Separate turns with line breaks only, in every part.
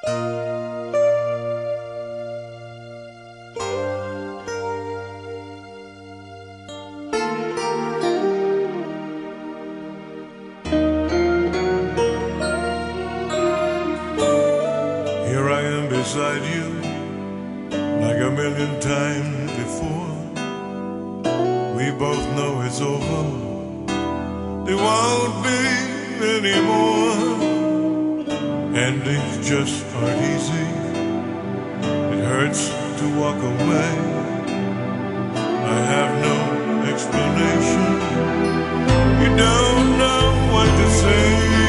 Here I am beside you, like a million times before. We both know it's over, there won't be any more. Endings just aren't easy, it hurts to walk away. I have no explanation, you don't know what to say.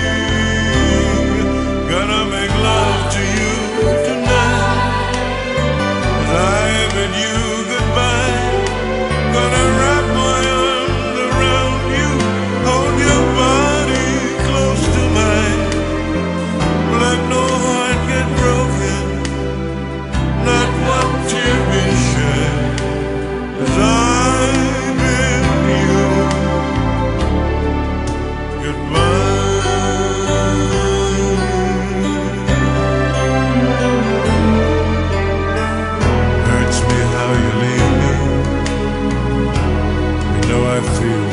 Gonna make love to you tonight, as I bid you goodbye. Gonna wrap my arms around you, hold your body close to mine. Let no heart get broken, not one tear be shed, as I bid you goodbye. Hurts me how you leave me, you know I feel